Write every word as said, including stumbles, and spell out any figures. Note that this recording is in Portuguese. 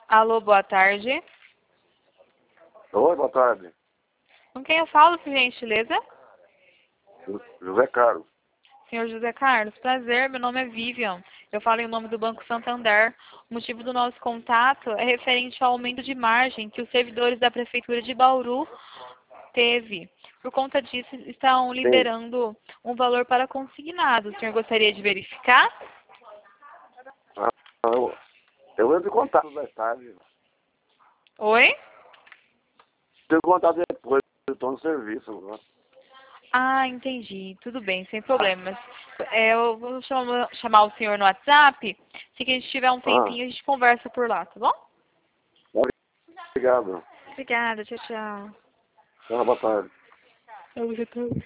Alô, boa tarde. Oi, boa tarde. Com quem eu falo, por gentileza? José Carlos. Senhor José Carlos, prazer, meu nome é Vivian. Eu falo em nome do Banco Santander. O motivo do nosso contato é referente ao aumento de margem que os servidores da Prefeitura de Bauru teve. Por conta disso, estão Sim. liberando um valor para consignado. O senhor gostaria de verificar? Ah, eu, eu entro em contato mais tarde. Oi? Eu entro em contato depois, eu estou no serviço agora. Ah, entendi. Tudo bem, sem problemas. É, eu vou chamar, chamar o senhor no WhatsApp. Se a gente tiver um Ah, tempinho, a gente conversa por lá, tá bom? obrigado. Obrigada, tchau, tchau. Ah, boa tarde. Eu,